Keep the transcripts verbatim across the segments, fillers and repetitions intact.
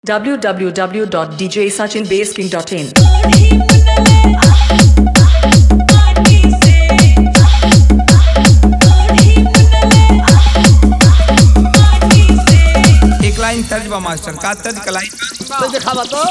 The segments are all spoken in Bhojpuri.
w w w dot d j sachin bass king dot in एक लाइन तर्ज बा मास्टर का तर्ज कलाई तो दिखावा तो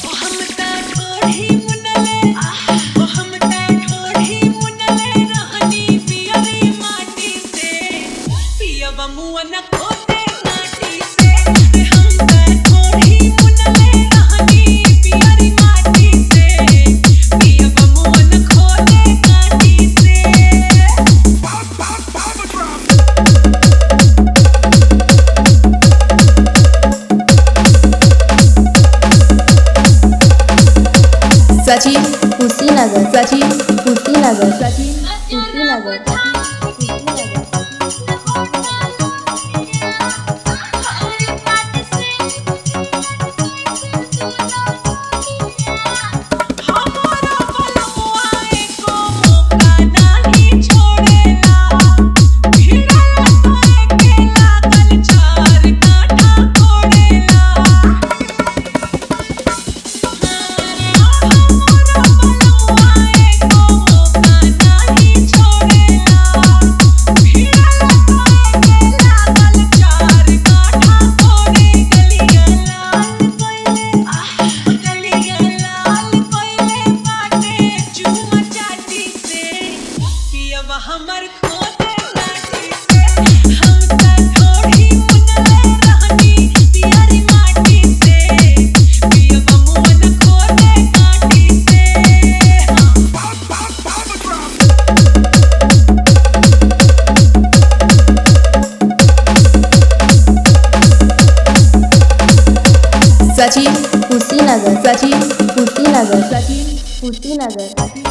सचिन कुशीनगर सचिन कुशीनगर सचिन कुशीनगर हमर खोते माटी से हम त थोड़ी मुनले रहनी पियरी माटी से पियब मुन खोते काटी से सचिन कुशीनगर सचिन कुशीनगर सचिन कुशीनगर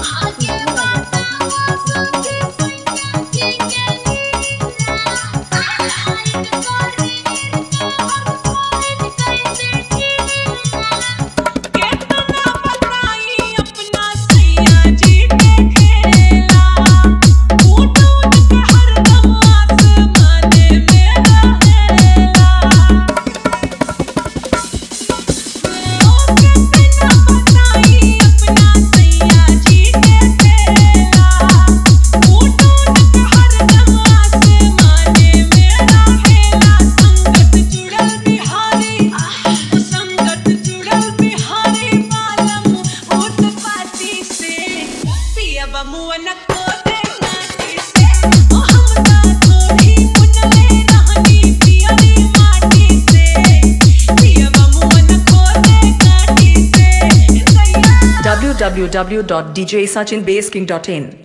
मुन खोते माटी से ओ हम त थोड़ी मुनले रहनी पियरी माटी से पियब मुन खोते काटी से w w w dot d j sachin bass king dot in